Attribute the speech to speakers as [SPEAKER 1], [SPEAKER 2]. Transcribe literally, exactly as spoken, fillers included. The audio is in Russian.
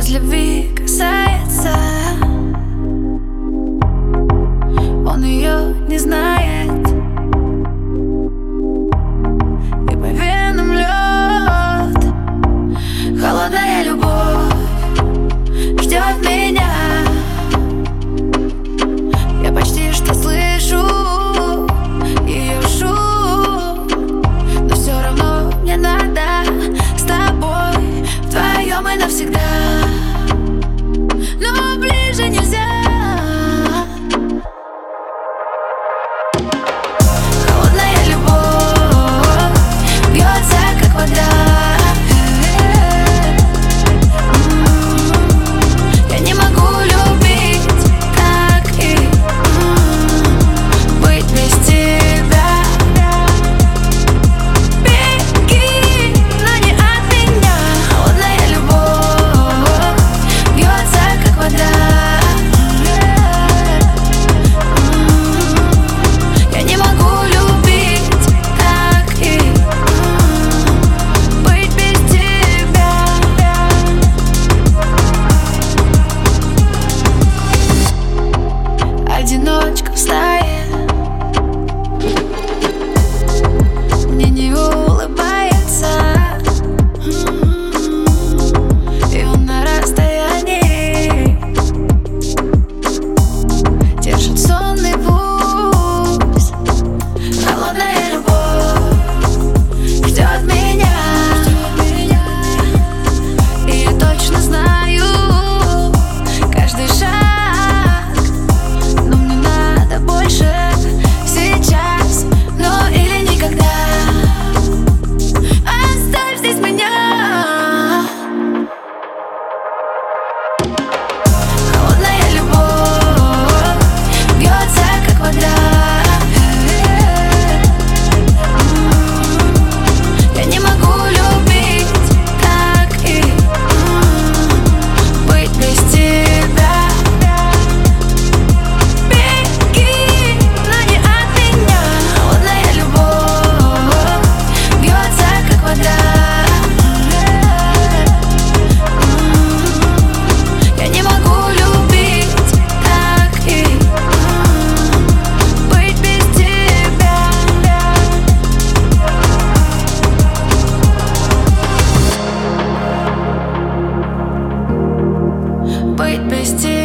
[SPEAKER 1] нас любви касается, он ее не знает, и по венам лед. Холодная любовь ждет меня. Я почти что слышу ее шум, но все равно мне надо с тобой вдвоем и навсегда. Но ближе нельзя. Холодная любовь бьется, как вода. Я не могу любить так и быть без тебя. Беги, но не от меня. Холодная любовь бьется, как вода. Я не могу любить так и быть без тебя. Одиночка в стае мне не улыбается, и он на расстоянии держит сонный пульс. Холодная любовь ждет меня, и я точно знаю каждый шаг. Но мне надо больше сейчас, но или никогда. Оставь здесь меня. Холодная любовь бьется, как вода. Я не могу любить так и быть без тебя. Беги, но не от меня. Холодная любовь бьется, как вода. Я не могу любить так и быть без тебя. Быть без тебя.